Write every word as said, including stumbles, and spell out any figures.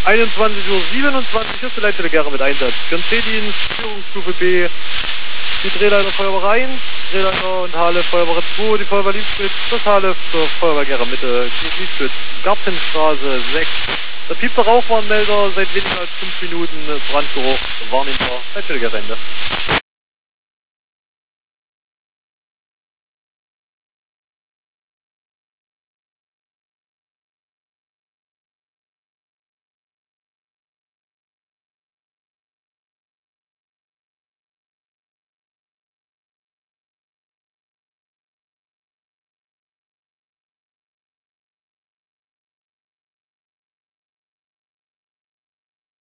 einundzwanzig Uhr siebenundzwanzig ist die Leitstelle Gera mit Einsatz. Für den C-Dienst, Führungsstufe B, die Drehleiter Feuerwehr eins, Drehleiter und Halle Feuerwehr zwei, die Feuerwehr Liebswitz, das Halle zur Feuerwehr Gera Mitte, die Liebswitz, Gartenstraße sechs. Der piepte Rauchwarnmelder seit weniger als fünf Minuten, Brandgeruch wahrnehmbar, Leitstelle Gera Ende.